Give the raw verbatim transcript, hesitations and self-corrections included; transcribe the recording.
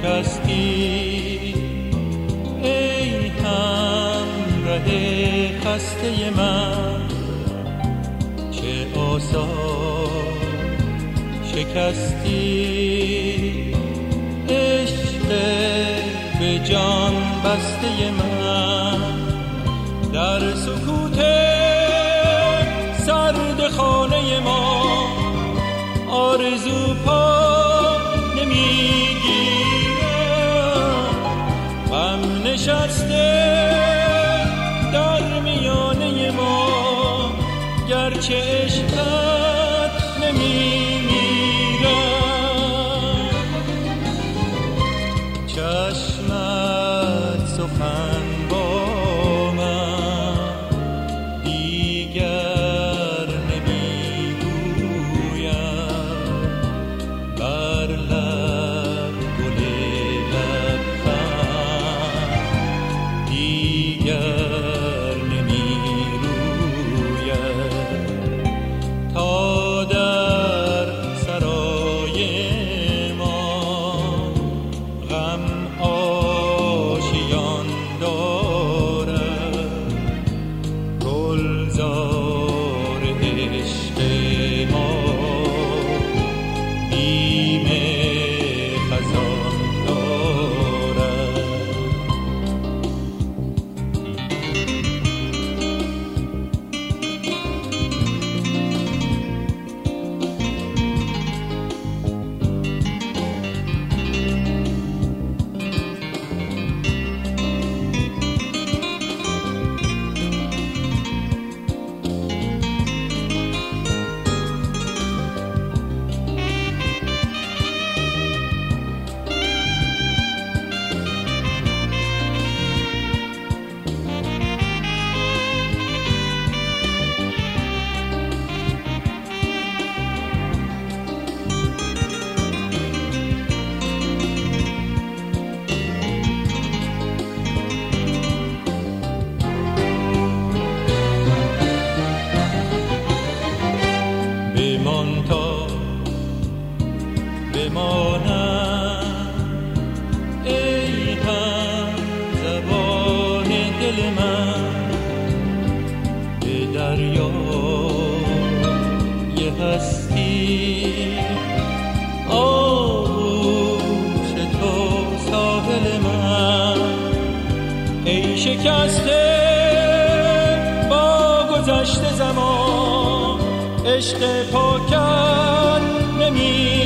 شکستی ای همراه خسته من، چه آسان شکستی عشق به جان بسته من. در سکوت سرد خانه ما آرزو پا نمیگیره، غم نشسته در میانه ما، گرچه عشقت نمیمیره. چشمت سخن با من دیگر نمیگویم، بر لب گل لبخند دیگر نمیرویم، تا در سرای ما غم آشیان دارد، گلزار عشق ما بیم خزان دارد. بمان تا بمانم ای هم زبان دل من، به دریای هستی آغوش تو ساحل من. ای شکسته با گذشته زمان، عشق پاکت نمی